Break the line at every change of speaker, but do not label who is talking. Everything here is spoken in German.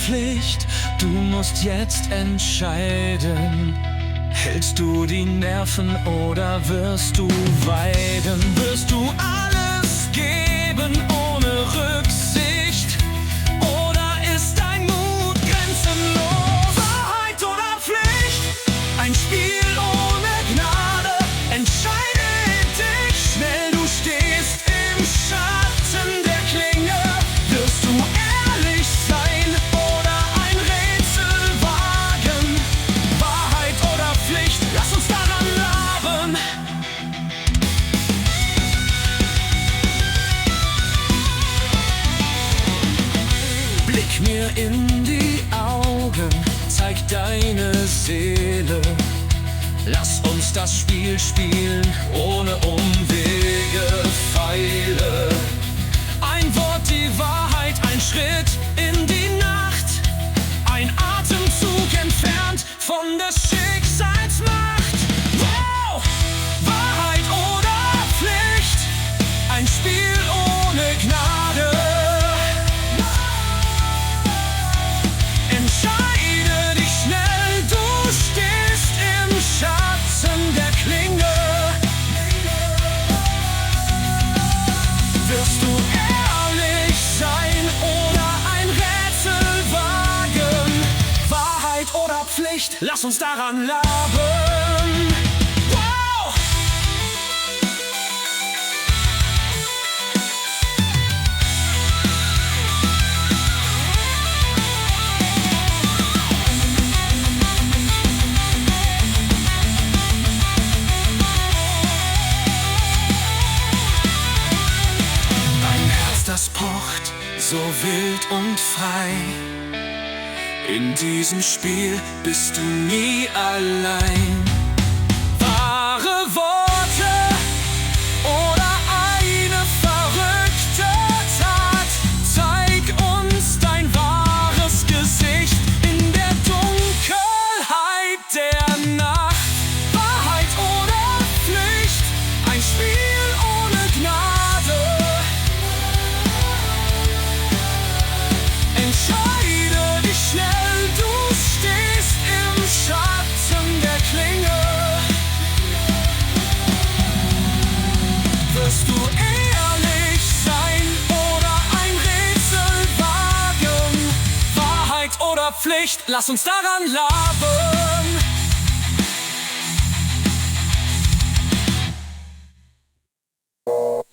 Pflicht? Du musst jetzt entscheiden. Hältst du die Nerven oder wirst du weiden? Wirst du alles geben ohne Rücksicht? Oder ist dein Mut grenzenlos? Wahrheit oder Pflicht? Ein Spiel ohne Gnade. Entscheide dich schnell, du stehst im Schatten der Klinge. Wirst du ehrlich sein oder ein Rätsel wagen? Wahrheit oder Pflicht? Lass uns daran laben. Blick mir in die Augen, zeig deine Seele. Lass uns das Spiel spielen, ohne Umwege, Pfeile. Ein Wort, die Wahrheit, ein Schritt in die Nacht. Ein Atemzug entfernt von des Schicksals Macht. Wow! Wahrheit oder Pflicht? Ein Spiel ohne Gnade. Entscheide dich schnell, du stehst im Schatten der Klinge. Wirst du ehrlich sein oder ein Rätsel wagen? Wahrheit oder Pflicht? Lass uns daran laben. Wow! Das pocht so wild und frei. In diesem Spiel bist du nie allein. Wahre Worte oder eine verrückte Tat. Zeig uns dein wahres Gesicht in der Dunkelheit der Nacht. Wahrheit oder Pflicht? Ein Spiel ohne Gnade. Entscheide dich schnell, du stehst im Schatten der Klinge. Wirst du ehrlich sein oder ein Rätsel wagen? Wahrheit oder Pflicht? Lass uns daran laben.